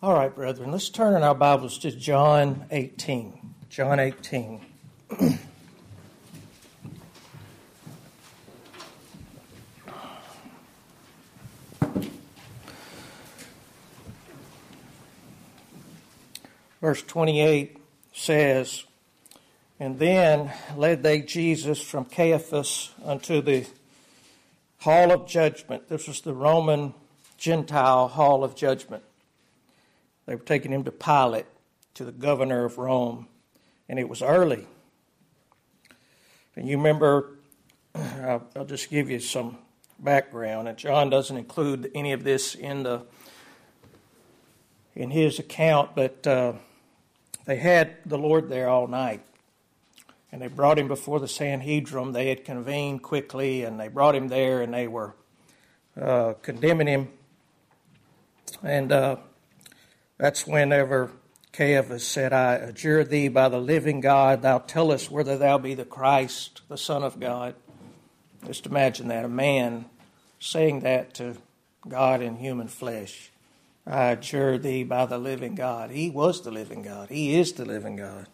All right, brethren, let's turn in our Bibles to John 18. John 18. Verse 28 says, "And then led they Jesus from Caiaphas unto the hall of judgment." This was the Roman Gentile hall of judgment. They were taking him to Pilate, to the governor of Rome, and it was early. And you remember, I'll just give you some background, and John doesn't include any of this in his account, but they had the Lord there all night, and they brought him before the Sanhedrin. They had convened quickly, and they brought him there, and they were condemning him, and that's whenever Caiaphas said, "I adjure thee by the living God, thou tell us whether thou be the Christ, the Son of God." Just imagine that, a man saying that to God in human flesh. "I adjure thee by the living God." He was the living God. He is the living God.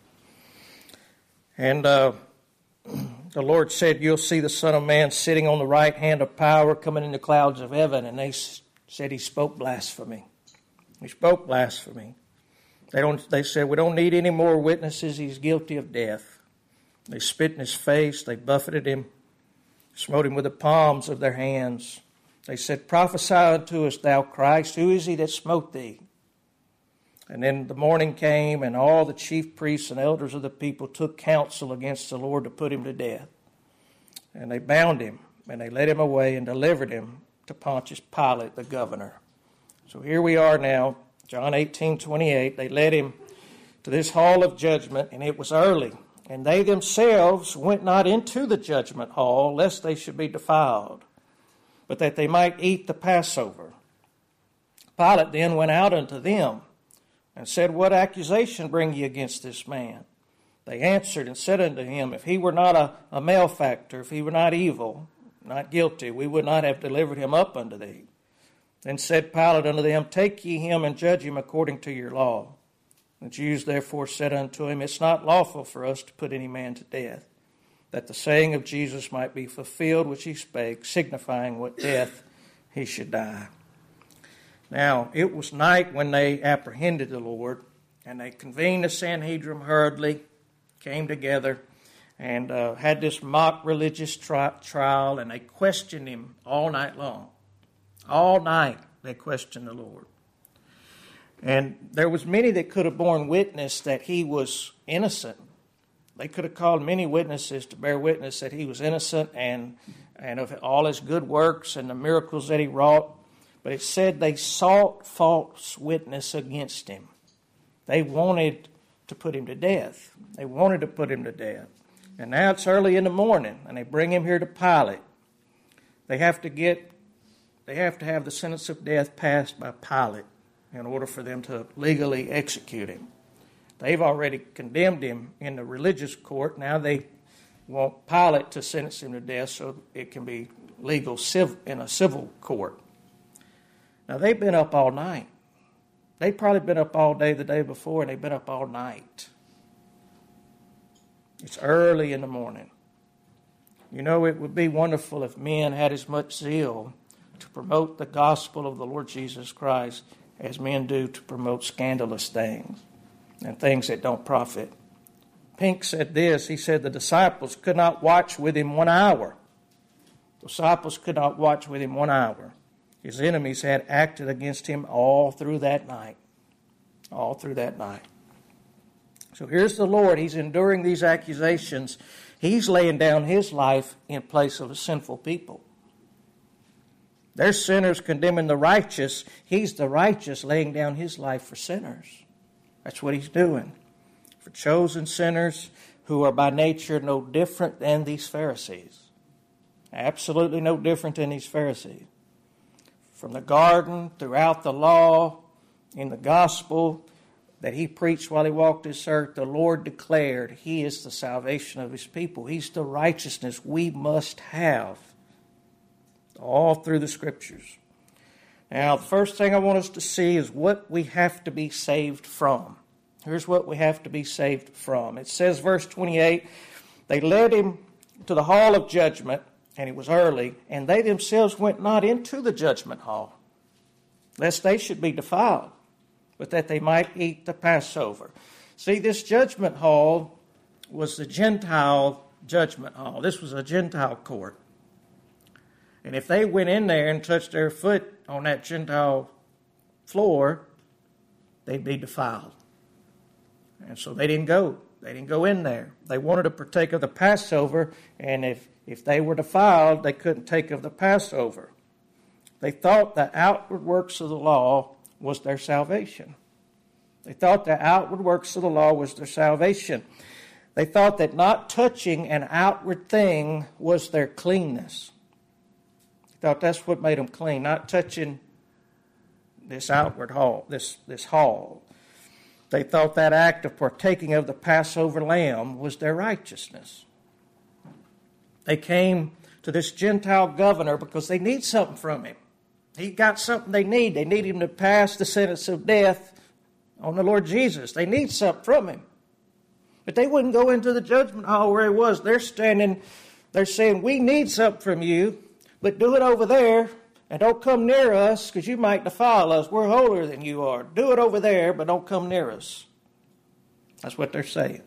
And the Lord said, "You'll see the Son of Man sitting on the right hand of power, coming in the clouds of heaven." And they said he spoke blasphemy. He spoke blasphemy. They said, "We don't need any more witnesses. He's guilty of death." They spit in his face. They buffeted him, smote him with the palms of their hands. They said, "Prophesy unto us, thou Christ. Who is he that smote thee?" And then the morning came, and all the chief priests and elders of the people took counsel against the Lord to put him to death. And they bound him, and they led him away and delivered him to Pontius Pilate, the governor. So here we are now, John 18:28. They led him to this hall of judgment, and it was early. And they themselves went not into the judgment hall, lest they should be defiled, but that they might eat the Passover. Pilate then went out unto them, and said, "What accusation bring ye against this man?" They answered and said unto him, "If he were not a malefactor, if he were not evil, not guilty, we would not have delivered him up unto thee." Then said Pilate unto them, "Take ye him and judge him according to your law." The Jews therefore said unto him, "It's not lawful for us to put any man to death, that the saying of Jesus might be fulfilled which he spake, signifying what death he should die." Now, it was night when they apprehended the Lord, and they convened the Sanhedrin hurriedly, came together, and had this mock religious trial, and they questioned him all night long. All night they questioned the Lord. And there was many that could have borne witness that he was innocent. They could have called many witnesses to bear witness that he was innocent and of all his good works and the miracles that he wrought. But it said they sought false witness against him. They wanted to put him to death. They wanted to put him to death. And now it's early in the morning, and they bring him here to Pilate. They have to have the sentence of death passed by Pilate in order for them to legally execute him. They've already condemned him in the religious court. Now they want Pilate to sentence him to death so it can be legal in a civil court. Now they've been up all night. They've probably been up all day the day before, and they've been up all night. It's early in the morning. You know, it would be wonderful if men had as much zeal to promote the gospel of the Lord Jesus Christ as men do to promote scandalous things and things that don't profit. Pink said this. He said the disciples could not watch with him 1 hour. The disciples could not watch with him 1 hour. His enemies had acted against him all through that night. All through that night. So here's the Lord. He's enduring these accusations. He's laying down his life in place of a sinful people. They're sinners condemning the righteous. He's the righteous laying down his life for sinners. That's what he's doing. For chosen sinners who are by nature no different than these Pharisees. Absolutely no different than these Pharisees. From the garden, throughout the law, in the gospel that he preached while he walked this earth, the Lord declared he is the salvation of his people. He's the righteousness we must have. All through the Scriptures. Now, the first thing I want us to see is what we have to be saved from. Here's what we have to be saved from. It says, verse 28, they led him to the hall of judgment, and it was early, and they themselves went not into the judgment hall, lest they should be defiled, but that they might eat the Passover. See, this judgment hall was the Gentile judgment hall. This was a Gentile court. And if they went in there and touched their foot on that Gentile floor, they'd be defiled. And so they didn't go. They didn't go in there. They wanted to partake of the Passover, and if they were defiled, they couldn't take of the Passover. They thought the outward works of the law was their salvation. They thought the outward works of the law was their salvation. They thought that not touching an outward thing was their cleanness. They thought that's what made them clean, not touching this outward hall, this hall. They thought that act of partaking of the Passover lamb was their righteousness. They came to this Gentile governor because they need something from him. He got something they need. They need him to pass the sentence of death on the Lord Jesus. They need something from him. But they wouldn't go into the judgment hall where he was. They're standing, they're saying, we need something from you, but do it over there, and don't come near us, because you might defile us. We're holier than you are. Do it over there, but don't come near us. That's what they're saying.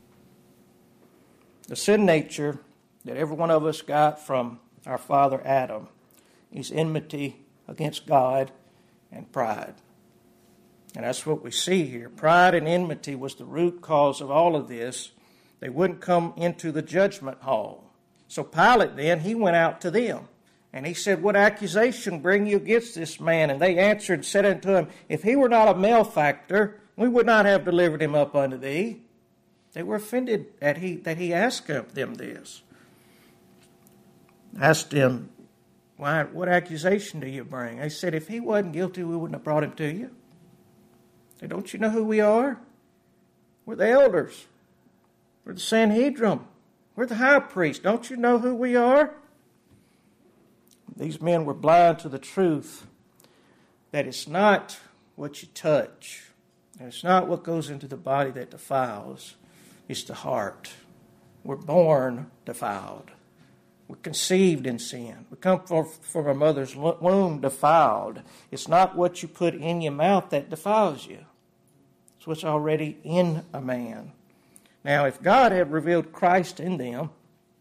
The sin nature that every one of us got from our father Adam is enmity against God and pride. And that's what we see here. Pride and enmity was the root cause of all of this. They wouldn't come into the judgment hall. So Pilate then, he went out to them. And he said, what accusation bring you against this man? And they answered and said unto him, if he were not a malefactor, we would not have delivered him up unto thee. They were offended that he asked them this. Asked him, why, what accusation do you bring? They said, if he wasn't guilty, we wouldn't have brought him to you. They said, don't you know who we are? We're the elders. We're the Sanhedrin. We're the high priest. Don't you know who we are? These men were blind to the truth that it's not what you touch, and it's not what goes into the body that defiles, it's the heart. We're born defiled. We're conceived in sin. We come from our mother's womb defiled. It's not what you put in your mouth that defiles you. It's what's already in a man. Now, if God had revealed Christ in them,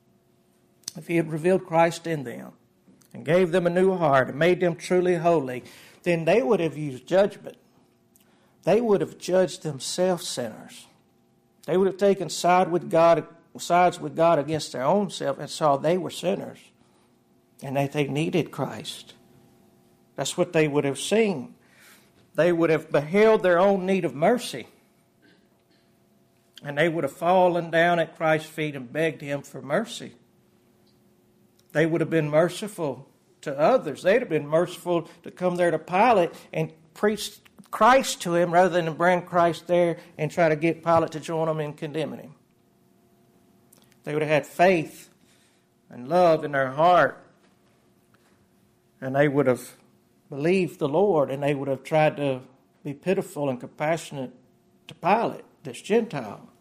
if he had revealed Christ in them, and gave them a new heart and made them truly holy, then they would have used judgment. They would have judged themselves sinners. They would have taken sides with God against their own self and saw they were sinners and that they needed Christ. That's what they would have seen. They would have beheld their own need of mercy, and they would have fallen down at Christ's feet and begged him for mercy. They would have been merciful to others. They'd have been merciful to come there to Pilate and preach Christ to him rather than to bring Christ there and try to get Pilate to join them in condemning him. They would have had faith and love in their heart, and they would have believed the Lord, and they would have tried to be pitiful and compassionate to Pilate, this Gentile.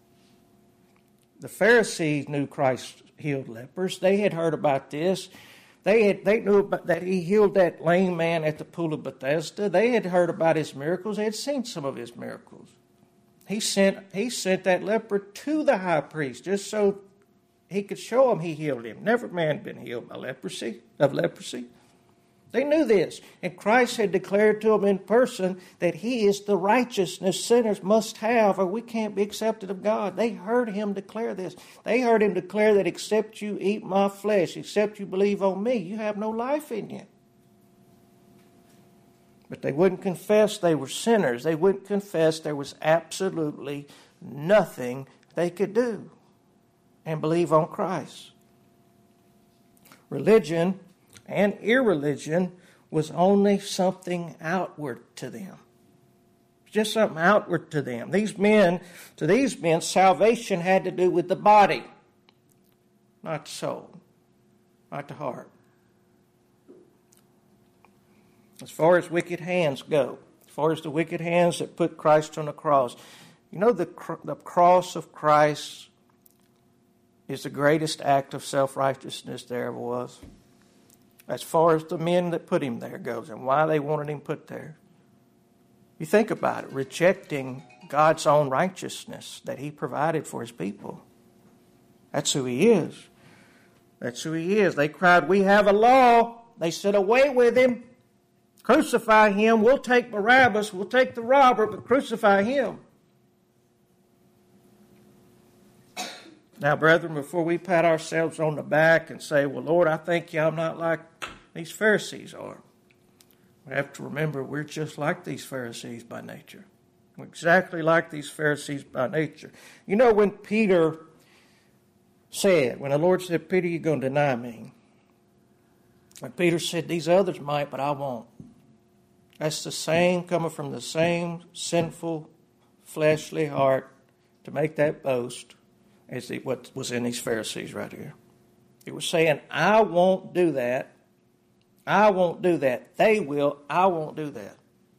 The Pharisees knew Christ healed lepers. They had heard about this. They knew about that he healed that lame man at the pool of Bethesda. They had heard about his miracles. They had seen some of his miracles. He sent that leper to the high priest just so he could show him he healed him. Never man had been healed by leprosy. They knew this. And Christ had declared to them in person that he is the righteousness sinners must have, or we can't be accepted of God. They heard him declare this. They heard him declare that except you eat my flesh, except you believe on me, you have no life in you. But they wouldn't confess they were sinners. They wouldn't confess there was absolutely nothing they could do and believe on Christ. Religion and irreligion was only something outward to them. Just something outward to them. To these men, salvation had to do with the body, not the soul, not the heart. as far as wicked hands go, as far as the wicked hands that put Christ on the cross. You know, the cross of Christ is the greatest act of self-righteousness there ever was. As far as the men that put him there goes and why they wanted him put there. You think about it, rejecting God's own righteousness that he provided for his people. That's who he is. That's who he is. They cried, "We have a law." They said, "Away with him. Crucify him. We'll take Barabbas. We'll take the robber, but crucify him." Now, brethren, before we pat ourselves on the back and say, "Well, Lord, I thank you I'm not like these Pharisees are," we have to remember we're just like these Pharisees by nature. We're exactly like these Pharisees by nature. You know, when Peter said, when the Lord said, "Peter, you're going to deny me," and Peter said, "These others might, but I won't." That's the same, coming from the same sinful, fleshly heart to make that boast as what was in these Pharisees right here. He was saying, "I won't do that. I won't do that. They will. I won't do that."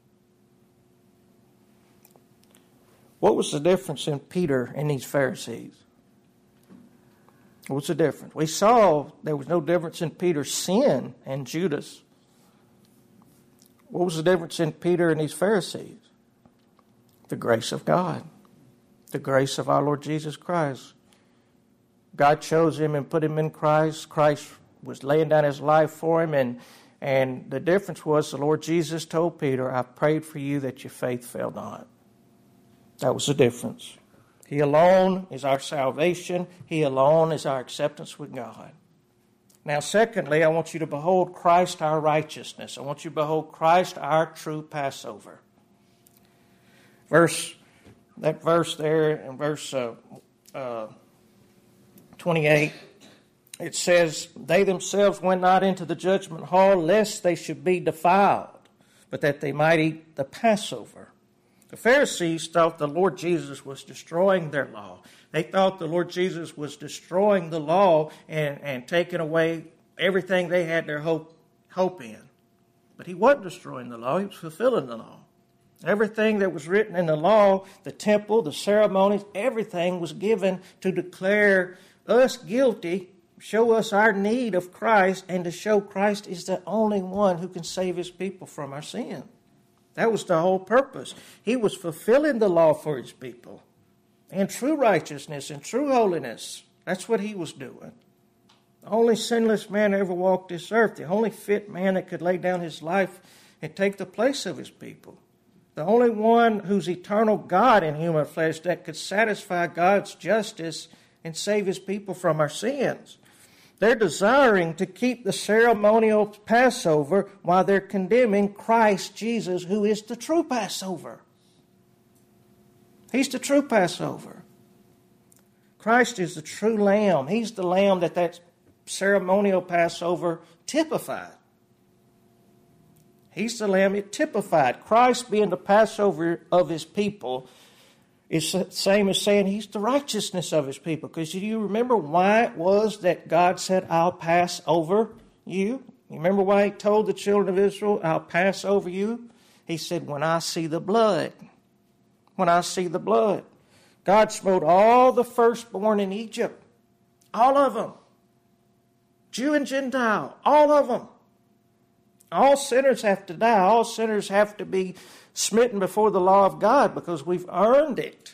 What was the difference in Peter and these Pharisees? What's the difference? We saw there was no difference in Peter's sin and Judas. What was the difference in Peter and these Pharisees? The grace of God. The grace of our Lord Jesus Christ. God chose him and put him in Christ. Christ was laying down his life for him. And the difference was the Lord Jesus told Peter, "I prayed for you that your faith fail not." That was the difference. He alone is our salvation. He alone is our acceptance with God. Now, secondly, I want you to behold Christ our righteousness. I want you to behold Christ our true Passover. That verse there in verse 28, it says, "They themselves went not into the judgment hall, lest they should be defiled, but that they might eat the Passover." The Pharisees thought the Lord Jesus was destroying their law. They thought the Lord Jesus was destroying the law and taking away everything they had their hope in. But he wasn't destroying the law. He was fulfilling the law. Everything that was written in the law, the temple, the ceremonies, everything was given to declare us guilty, show us our need of Christ, and to show Christ is the only one who can save his people from our sin. That was the whole purpose. He was fulfilling the law for his people. And true righteousness and true holiness. That's what he was doing. The only sinless man ever walked this earth. The only fit man that could lay down his life and take the place of his people. The only one who's eternal God in human flesh that could satisfy God's justice and save his people from our sins. They're desiring to keep the ceremonial Passover while they're condemning Christ Jesus, who is the true Passover. He's the true Passover. Christ is the true Lamb. He's the Lamb that ceremonial Passover typified. He's the Lamb it typified. Christ being the Passover of his people is the same as saying he's the righteousness of his people. Because do you remember why it was that God said, "I'll pass over you"? You remember why he told the children of Israel, "I'll pass over you"? He said, "When I see the blood." When I see the blood. God smote all the firstborn in Egypt. All of them. Jew and Gentile. All of them. All sinners have to die. All sinners have to be smitten before the law of God because we've earned it.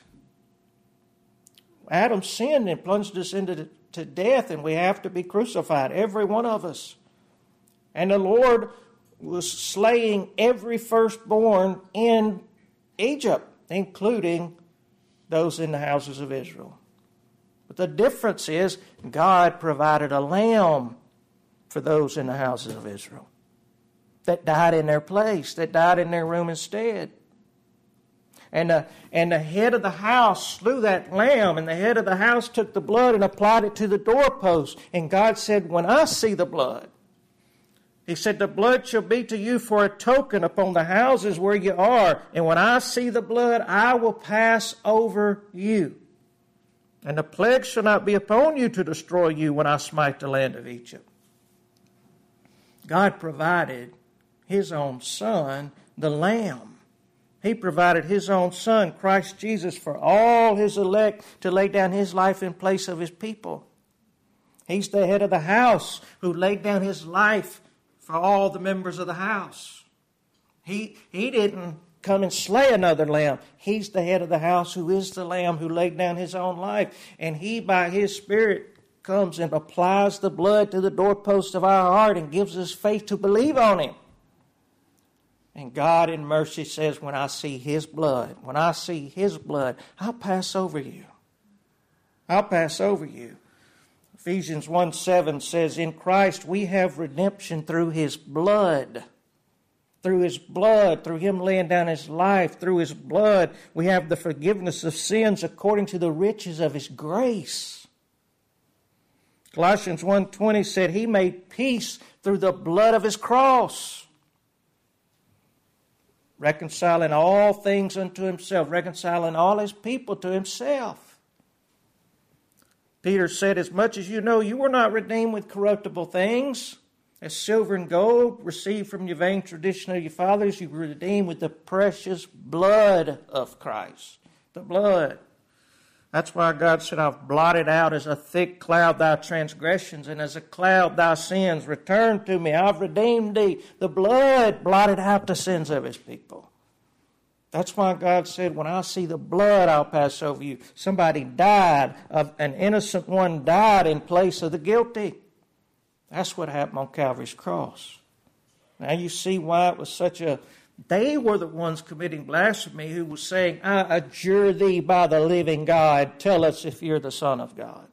Adam sinned and plunged us into death, and we have to be crucified, every one of us. And the Lord was slaying every firstborn in Egypt, including those in the houses of Israel. But the difference is God provided a lamb for those in the houses of Israel that died in their place, that died in their room instead. And the head of the house slew that lamb, and the head of the house took the blood and applied it to the doorpost. And God said, "When I see the blood," he said, "the blood shall be to you for a token upon the houses where you are. And when I see the blood, I will pass over you. And the plague shall not be upon you to destroy you when I smite the land of Egypt." God provided His own Son, the Lamb. He provided His own Son, Christ Jesus, for all His elect to lay down His life in place of His people. He's the head of the house who laid down His life for all the members of the house. He didn't come and slay another lamb. He's the head of the house who is the Lamb who laid down His own life. And He, by His Spirit, comes and applies the blood to the doorpost of our heart and gives us faith to believe on Him. And God in mercy says, when I see His blood, I'll pass over you. I'll pass over you. Ephesians 1:7 says, in Christ we have redemption through His blood. Through His blood, through Him laying down His life, through His blood, we have the forgiveness of sins according to the riches of His grace. Colossians 1:20 said, He made peace through the blood of His cross, reconciling all things unto Himself, reconciling all His people to Himself. Peter said, as much as you know, you were not redeemed with corruptible things, as silver and gold received from your vain tradition of your fathers, you were redeemed with the precious blood of Christ. The blood. That's why God said, I've blotted out as a thick cloud thy transgressions, and as a cloud thy sins. Return to me, I've redeemed thee. The blood blotted out the sins of His people. That's why God said, when I see the blood, I'll pass over you. Somebody died, an innocent one died in place of the guilty. That's what happened on Calvary's cross. Now you see why it was such a... They were the ones committing blasphemy who was saying, I adjure thee by the living God, tell us if you're the Son of God.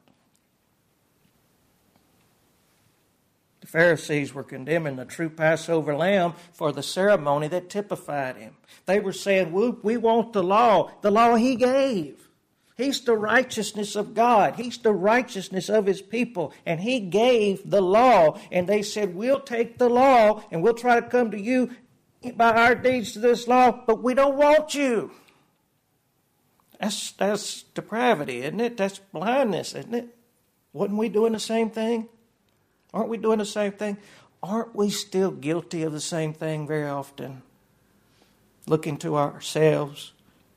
The Pharisees were condemning the true Passover lamb for the ceremony that typified Him. They were saying, we want the law He gave. He's the righteousness of God. He's the righteousness of His people. And He gave the law. And they said, we'll take the law and we'll try to come to you by our deeds to this law, but we don't want you. That's depravity, isn't it? That's blindness, isn't it? Wasn't we doing the same thing? Aren't we doing the same thing? Aren't we still guilty of the same thing very often? Looking to ourselves.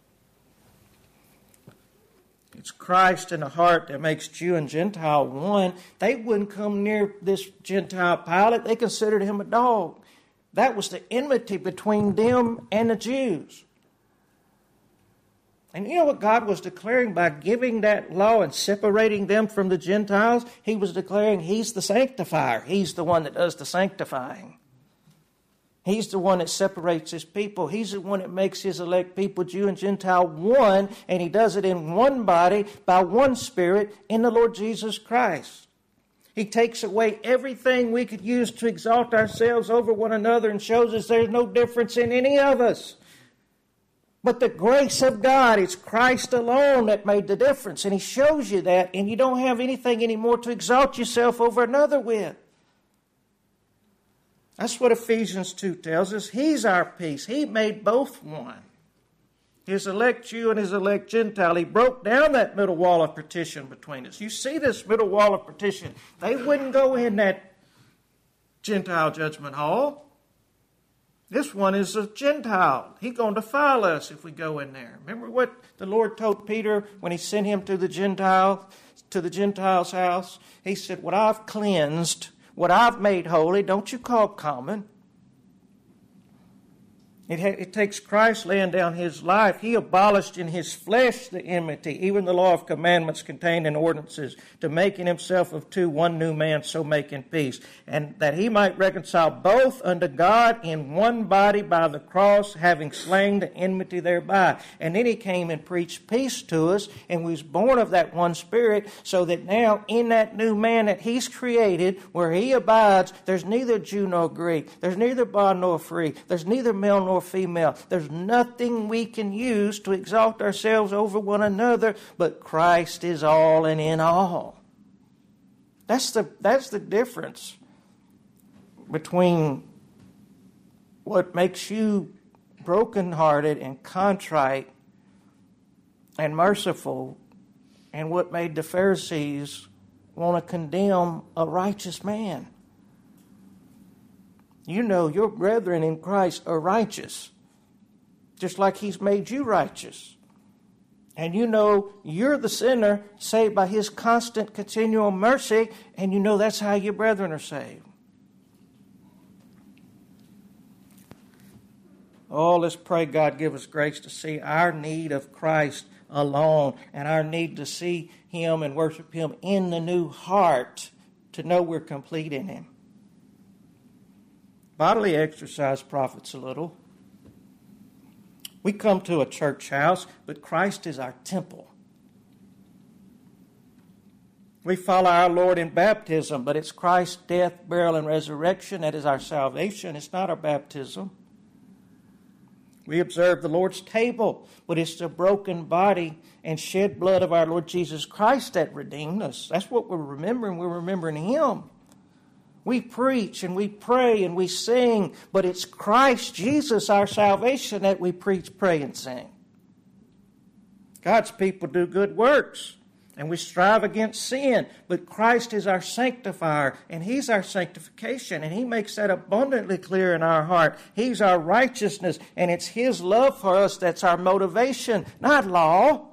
It's Christ in the heart that makes Jew and Gentile one. They wouldn't come near this Gentile Pilate. They considered him a dog. That was the enmity between them and the Jews. And you know what God was declaring by giving that law and separating them from the Gentiles? He was declaring He's the sanctifier. He's the one that does the sanctifying. He's the one that separates His people. He's the one that makes His elect people, Jew and Gentile, one. And He does it in one body, by one Spirit, in the Lord Jesus Christ. He takes away everything we could use to exalt ourselves over one another and shows us there's no difference in any of us. But the grace of God, it's Christ alone that made the difference. And He shows you that, and you don't have anything anymore to exalt yourself over another with. That's what Ephesians 2 tells us. He's our peace. He made both one. His elect Jew and His elect Gentile. He broke down that middle wall of partition between us. You see this middle wall of partition. They wouldn't go in that Gentile judgment hall. This one is a Gentile. He's going to defile us if we go in there. Remember what the Lord told Peter when He sent him to the Gentiles' house? He said, what I've cleansed, what I've made holy, don't you call common. It takes Christ laying down His life. He abolished in His flesh the enmity, even the law of commandments contained in ordinances, to make in Himself of two one new man, so making peace, and that He might reconcile both unto God in one body by the cross, having slain the enmity thereby. And then He came and preached peace to us, and we was born of that one Spirit, so that now in that new man that He's created, where He abides, there's neither Jew nor Greek, there's neither bond nor free, there's neither male nor female. There's nothing we can use to exalt ourselves over one another, but Christ is all and in all. That's the difference between what makes you brokenhearted and contrite and merciful and what made the Pharisees want to condemn a righteous man. You know your brethren in Christ are righteous, just like He's made you righteous. And you know you're the sinner saved by His constant, continual mercy, and you know that's how your brethren are saved. Oh, let's pray God give us grace to see our need of Christ alone and our need to see Him and worship Him in the new heart, to know we're complete in Him. Bodily exercise profits a little. We come to a church house, but Christ is our temple. We follow our Lord in baptism, but it's Christ's death, burial, and resurrection that is our salvation. It's not our baptism. We observe the Lord's table, but it's the broken body and shed blood of our Lord Jesus Christ that redeemed us. That's what we're remembering. We're remembering Him. We preach and we pray and we sing, but it's Christ Jesus, our salvation, that we preach, pray, and sing. God's people do good works, and we strive against sin, but Christ is our sanctifier, and He's our sanctification, and He makes that abundantly clear in our heart. He's our righteousness, and it's His love for us that's our motivation, not law.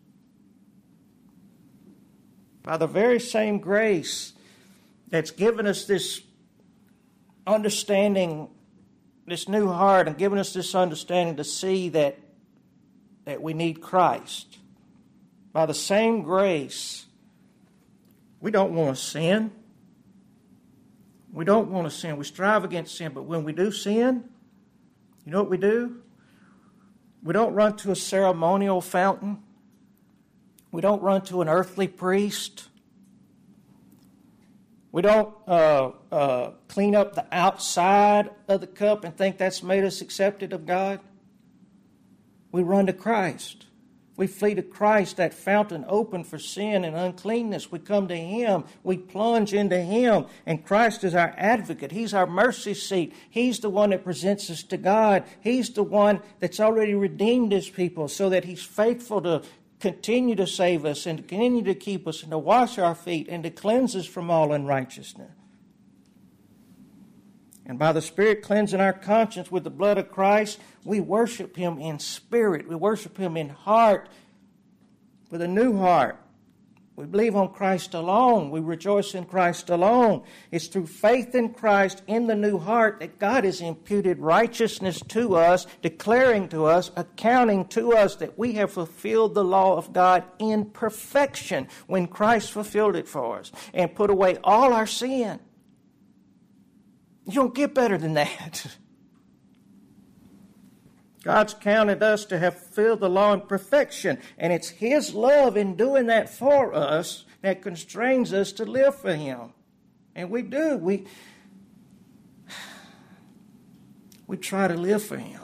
By the very same grace that's given us this understanding, this new heart, and given us this understanding to see that we need Christ. By the same grace, we don't want to sin. We don't want to sin. We strive against sin, but when we do sin, you know what we do? We don't run to a ceremonial fountain. We don't run to an earthly priest. We don't clean up the outside of the cup and think that's made us accepted of God. We run to Christ. We flee to Christ, that fountain open for sin and uncleanness. We come to Him. We plunge into Him. And Christ is our advocate. He's our mercy seat. He's the one that presents us to God. He's the one that's already redeemed His people so that He's faithful to continue to save us and to continue to keep us and to wash our feet and to cleanse us from all unrighteousness. And by the Spirit cleansing our conscience with the blood of Christ, we worship Him in spirit. We worship Him in heart, with a new heart. We believe on Christ alone. We rejoice in Christ alone. It's through faith in Christ in the new heart that God has imputed righteousness to us, declaring to us, accounting to us that we have fulfilled the law of God in perfection when Christ fulfilled it for us and put away all our sin. You don't get better than that. God's counted us to have fulfilled the law in perfection, and it's His love in doing that for us that constrains us to live for Him. And we do. We try to live for Him.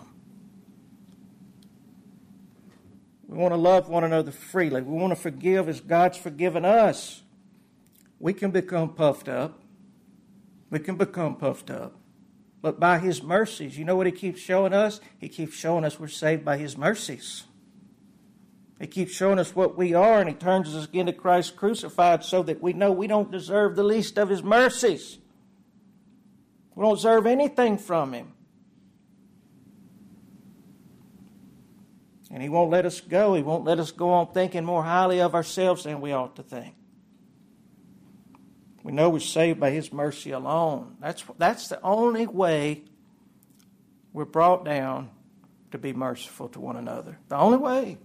We want to love one another freely. We want to forgive as God's forgiven us. We can become puffed up. We can become puffed up. But by His mercies, you know what He keeps showing us? He keeps showing us we're saved by His mercies. He keeps showing us what we are, and He turns us again to Christ crucified so that we know we don't deserve the least of His mercies. We don't deserve anything from Him. And He won't let us go. He won't let us go on thinking more highly of ourselves than we ought to think. We know we're saved by His mercy alone. That's the only way we're brought down to be merciful to one another. The only way.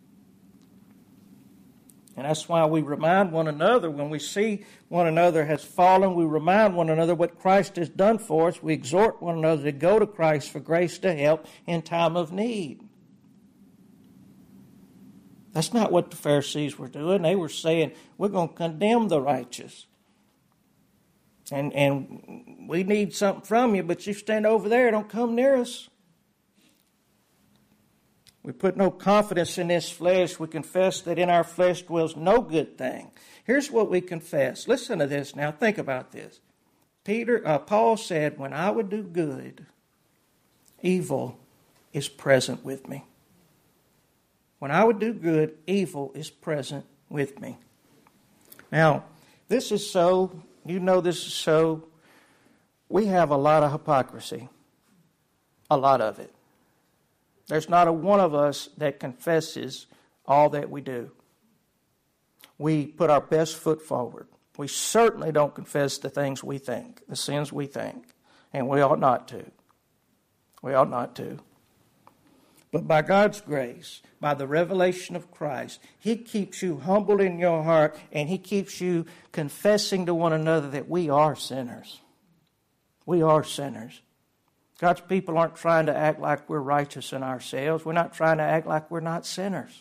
And that's why we remind one another when we see one another has fallen. We remind one another what Christ has done for us. We exhort one another to go to Christ for grace to help in time of need. That's not what the Pharisees were doing. They were saying, we're going to condemn the righteous. And we need something from you, but you stand over there, don't come near us. We put no confidence in this flesh. We confess that in our flesh dwells no good thing. Here's what we confess. Listen to this now. Think about this. Paul said, when I would do good, evil is present with me. When I would do good, evil is present with me. Now, this is so... You know this is so We have a lot of hypocrisy. A lot of it. There's not a one of us that confesses all that we do. We put our best foot forward. We certainly don't confess the things we think, the sins we think, and we ought not to. We ought not to. But by God's grace, by the revelation of Christ, He keeps you humbled in your heart, and He keeps you confessing to one another that we are sinners. We are sinners. God's people aren't trying to act like we're righteous in ourselves. We're not trying to act like we're not sinners.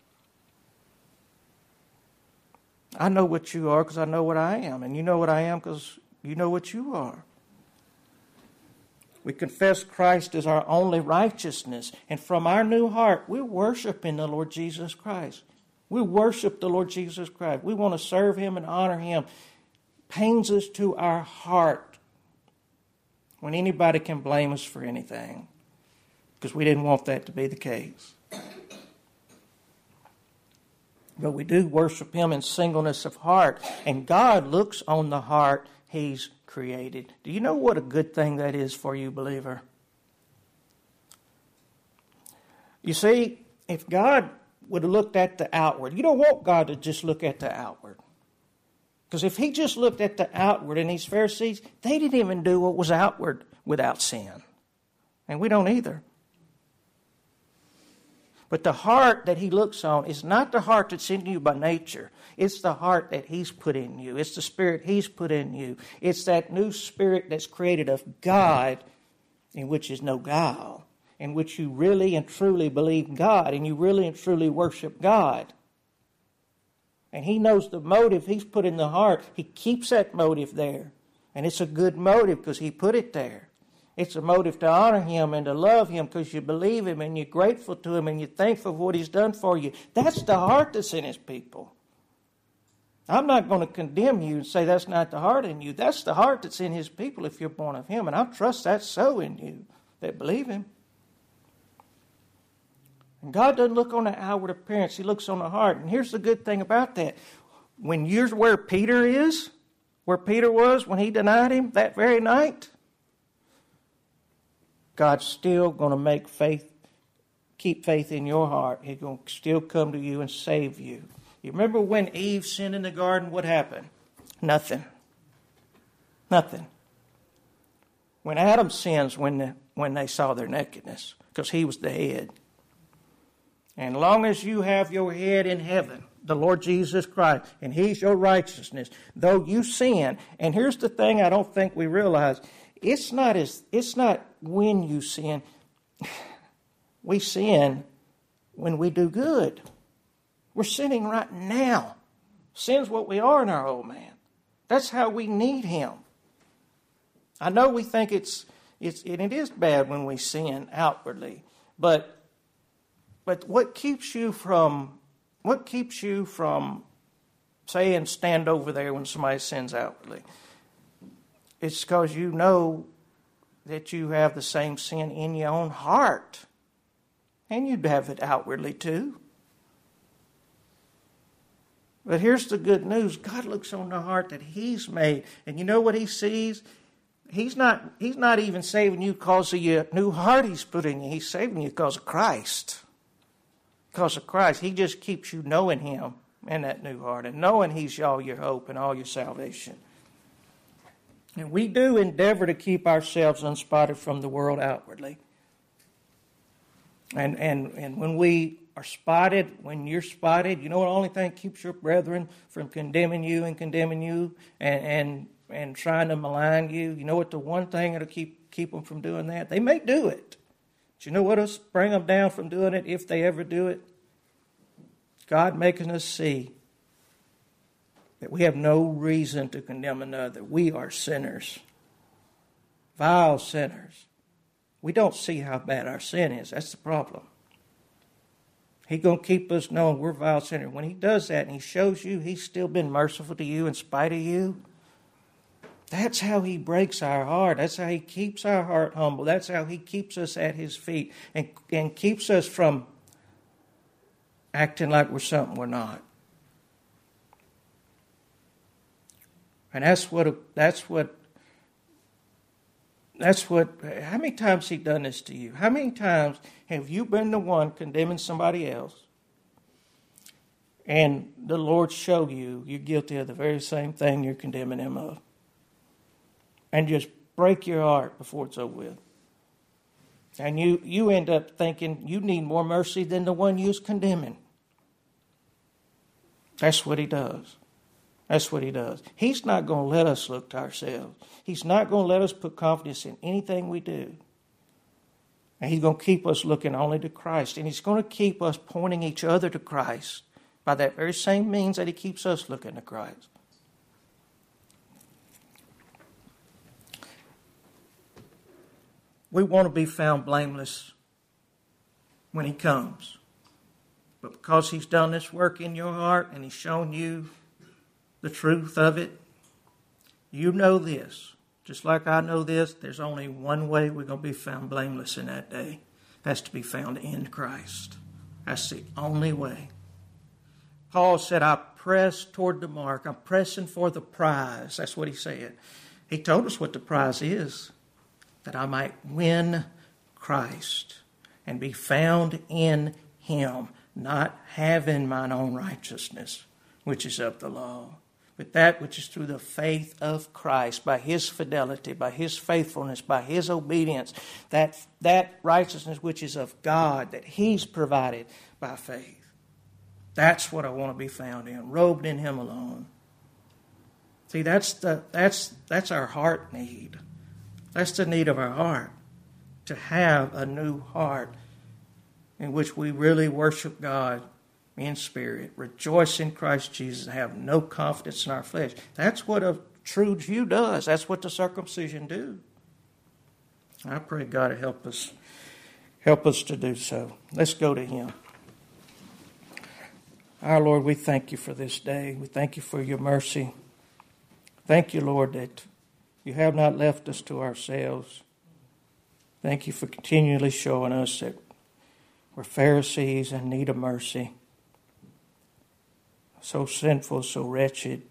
I know what you are because I know what I am. And you know what I am because you know what you are. We confess Christ as our only righteousness. And from our new heart, we're worshiping the Lord Jesus Christ. We worship the Lord Jesus Christ. We want to serve Him and honor Him. Pains us to our heart when anybody can blame us for anything, because we didn't want that to be the case. But we do worship Him in singleness of heart, and God looks on the heart He's created. Do you know what a good thing that is for you, believer? You see, if God would have looked at the outward, you don't want God to just look at the outward. Because if He just looked at the outward, and these Pharisees, they didn't even do what was outward without sin. And we don't either. But the heart that He looks on is not the heart that's in you by nature. It's the heart that He's put in you. It's the spirit He's put in you. It's that new spirit that's created of God, in which is no guile, in which you really and truly believe God, and you really and truly worship God. And He knows the motive He's put in the heart. He keeps that motive there. And it's a good motive because He put it there. It's a motive to honor Him and to love Him because you believe Him and you're grateful to Him and you're thankful for what He's done for you. That's the heart that's in His people. I'm not going to condemn you and say that's not the heart in you. That's the heart that's in His people if you're born of Him. And I trust that's so in you that believe Him. And God doesn't look on the outward appearance. He looks on the heart. And here's the good thing about that. When you're where Peter is, where Peter was when he denied Him that very night, God's still going to keep faith in your heart. He's going to still come to you and save you. You remember when Eve sinned in the garden, what happened? Nothing. Nothing. When Adam sins, when they saw their nakedness, because he was the head. And long as you have your head in heaven, the Lord Jesus Christ, and He's your righteousness, though you sin, and here's the thing I don't think we realize, it's not when you sin. We sin when we do good. We're sinning right now. Sin's what we are in our old man. That's how we need Him. I know we think it is bad when we sin outwardly, but what keeps you from saying stand over there when somebody sins outwardly? It's because you know that you have the same sin in your own heart. And you'd have it outwardly too. But here's the good news. God looks on the heart that He's made. And you know what He sees? He's not even saving you because of your new heart He's put in you. He's saving you because of Christ. Because of Christ. He just keeps you knowing Him in that new heart and knowing He's all your hope and all your salvation. And we do endeavor to keep ourselves unspotted from the world outwardly. And when we are spotted, when you're spotted, you know what the only thing keeps your brethren from condemning you and trying to malign you? You know what the one thing that'll keep them from doing that? They may do it. But you know what'll bring them down from doing it if they ever do it? God making us see that we have no reason to condemn another. We are sinners. Vile sinners. We don't see how bad our sin is. That's the problem. He's going to keep us knowing we're vile sinners. When He does that and He shows you He's still been merciful to you in spite of you, that's how He breaks our heart. That's how He keeps our heart humble. That's how He keeps us at His feet and keeps us from acting like we're something we're not. And that's what That's what, how many times he done this to you? How many times have you been the one condemning somebody else and the Lord showed you you're guilty of the very same thing you're condemning him of? And just break your heart before it's over with. And you end up thinking you need more mercy than the one you's condemning. That's what he does. That's what he does. He's not going to let us look to ourselves. He's not going to let us put confidence in anything we do. And he's going to keep us looking only to Christ. And he's going to keep us pointing each other to Christ by that very same means that he keeps us looking to Christ. We want to be found blameless when he comes. But because he's done this work in your heart and he's shown you the truth of it, you know this. Just like I know this, there's only one way we're going to be found blameless in that day. That's to be found in Christ. That's the only way. Paul said, I press toward the mark. I'm pressing for the prize. That's what he said. He told us what the prize is. That I might win Christ and be found in him, not having mine own righteousness, which is of the law, but that which is through the faith of Christ, by his fidelity, by his faithfulness, by his obedience, that righteousness which is of God, that he's provided by faith. That's what I want to be found in, robed in him alone. See, that's our heart need. That's the need of our heart, to have a new heart in which we really worship God in spirit, rejoice in Christ Jesus, and have no confidence in our flesh. That's what a true Jew does. That's what the circumcision do. I pray God to help us to do so. Let's go to him. Our Lord, we thank you for this day. We thank you for your mercy. Thank you, Lord, that you have not left us to ourselves. Thank you for continually showing us that we're Pharisees in need of mercy. So sinful, so wretched.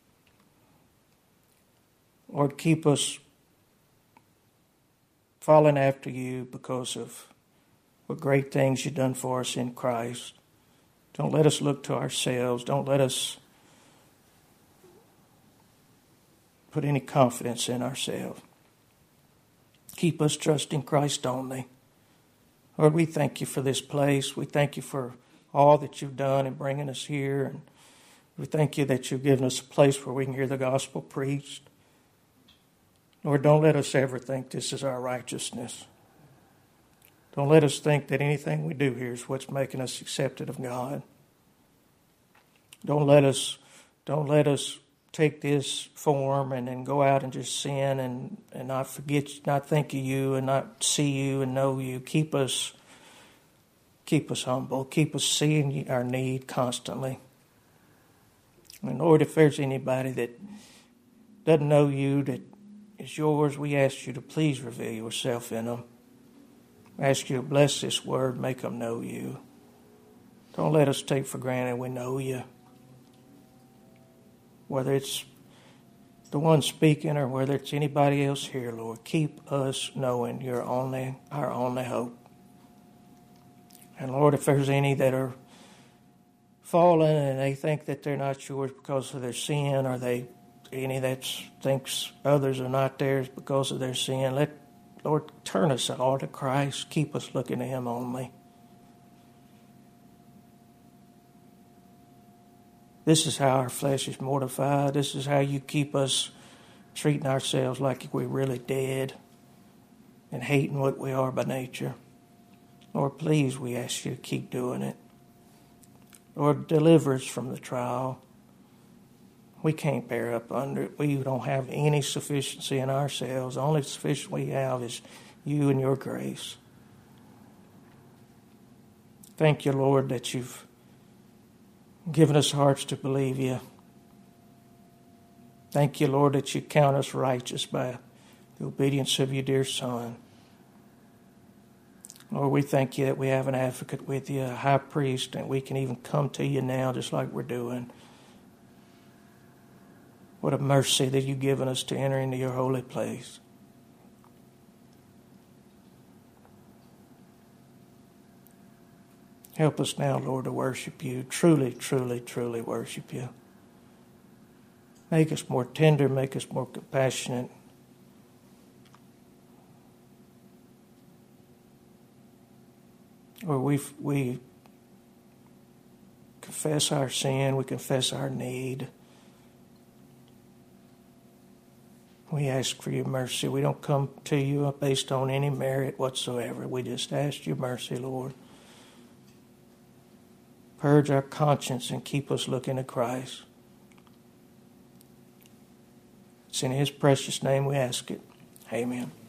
Lord, keep us following after you because of what great things you've done for us in Christ. Don't let us look to ourselves. Don't let us put any confidence in ourselves. Keep us trusting Christ only. Lord, we thank you for this place. We thank you for all that you've done in bringing us here. And we thank you that you've given us a place where we can hear the gospel preached. Lord, don't let us ever think this is our righteousness. Don't let us think that anything we do here is what's making us accepted of God. Don't let us take this form and then go out and just sin and not think of you and not see you and know you. Keep us humble. Keep us seeing our need constantly. And Lord, if there's anybody that doesn't know you, that is yours, we ask you to please reveal yourself in them. I ask you to bless this word, make them know you. Don't let us take for granted we know you. Whether it's the one speaking or whether it's anybody else here, Lord, keep us knowing you're our only hope. And Lord, if there's any that are fallen and they think that they're not yours because of their sin, or any that thinks others are not theirs because of their sin, Lord, turn us all to Christ. Keep us looking to him only. This is how our flesh is mortified. This is how you keep us treating ourselves like we're really dead and hating what we are by nature. Lord, please, we ask you to keep doing it. Lord, deliver us from the trial. We can't bear up under it. We don't have any sufficiency in ourselves. The only sufficiency we have is you and your grace. Thank you, Lord, that you've given us hearts to believe you. Thank you, Lord, that you count us righteous by the obedience of your dear Son. Lord, we thank you that we have an advocate with you, a high priest, and we can even come to you now just like we're doing. What a mercy that you've given us to enter into your holy place. Help us now, Lord, to worship you, truly, truly, truly worship you. Make us more tender, make us more compassionate. Or we confess our sin, we confess our need. We ask for your mercy. We don't come to you based on any merit whatsoever. We just ask your mercy, Lord. Purge our conscience and keep us looking to Christ. It's in his precious name we ask it. Amen.